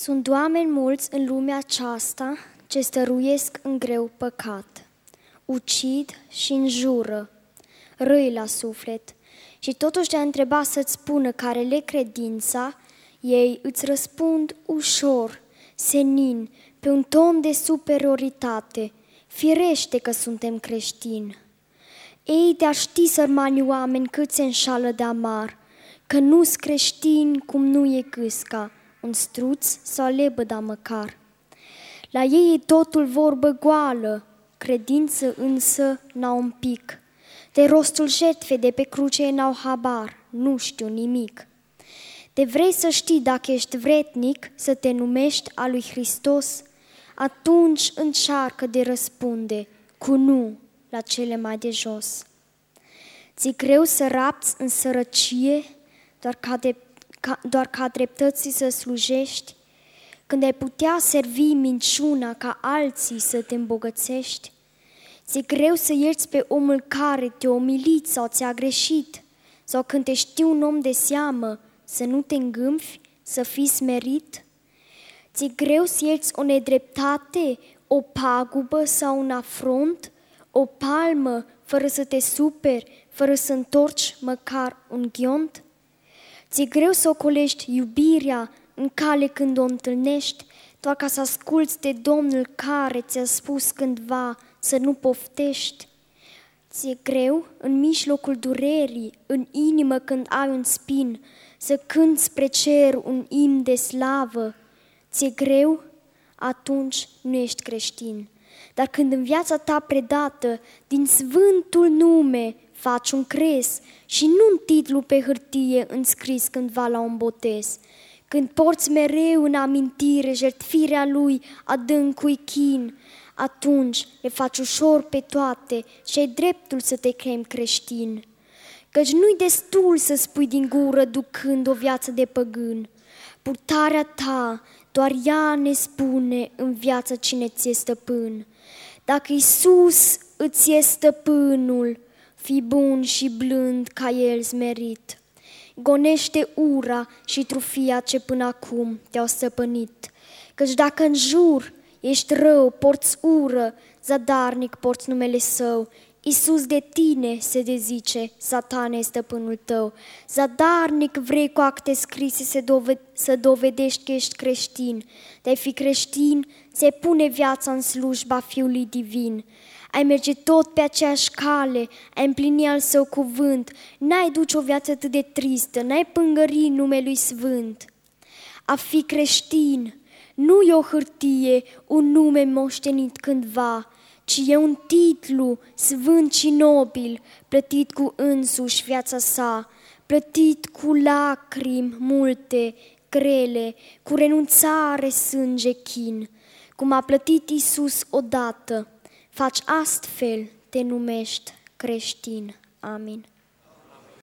Sunt oameni mulți în lumea aceasta ce stăruiesc în greu păcat, ucid și înjură, răi la suflet, și totuși de-a întreba să-ți spună care le credința, ei îți răspund ușor, senin, pe un ton de superioritate, firește că suntem creștini. Ei te-ar ști, sărmani oameni, cât se înșală de amar, că nu-s creștini cum nu e gâsca, un struț sau lebăda măcar. La ei e totul vorbă goală, credință însă n-au un pic. De rostul jertfei de pe cruce n-au habar, nu știu nimic. De vrei să știi dacă ești vretnic să te numești a lui Hristos, atunci încearcă de răspunde cu nu la cele mai de jos. Ți-e greu să rapți în sărăcie doar ca dreptății să slujești, când ai putea servi minciuna ca alții să te îmbogățești? Ți-e greu să ierți pe omul care te-a umilit sau ți-a greșit, sau când te știi un om de seamă, să nu te îngâmfi, să fii smerit? Ți-e greu să ierți o nedreptate, o pagubă sau un afront, o palmă, fără să te superi, fără să întorci măcar un ghiont? Ți-e greu să ocolești iubirea în cale când o întâlnești, doar ca să asculți de Domnul care ți-a spus cândva să nu poftești? Ți-e greu în mijlocul durerii, în inimă când ai un spin, să cânți spre cer un imn de slavă? Ți-e greu? Atunci nu ești creștin. Dar când în viața ta predată, din sfântul nume, faci un cres și nu un titlu pe hârtie înscris cândva la un botez, când porți mereu în amintire jertfirea lui adâncui chin, atunci le faci ușor pe toate și ai dreptul să te chemi creștin. Căci nu-i destul să spui din gură ducând o viață de păgân. Purtarea ta, doar ea ne spune în viață cine ți-e stăpân. Dacă Iisus îți e stăpânul, fii bun și blând ca El smerit. Gonește ura și trufia ce până acum te-au stăpânit. Căci dacă în jur ești rău, porți ură, zadarnic porți numele Său. Iisus de tine se dezice, Satana e stăpânul tău. Zadarnic vrei cu acte scrise să dovedești că ești creștin. De-ai fi creștin, ți-ai pune viața în slujba Fiului Divin. Ai merge tot pe aceeași cale, ai împlini al Său cuvânt, n-ai duce o viață atât de tristă, n-ai pângări numelui Sfânt. A fi creștin nu e o hârtie, un nume moștenit cândva, ci e un titlu sfânt și nobil, plătit cu însuși viața sa, plătit cu lacrimi multe, grele, cu renunțare, sânge, chin. Cum a plătit Iisus odată, faci astfel, te numești creștin. Amin.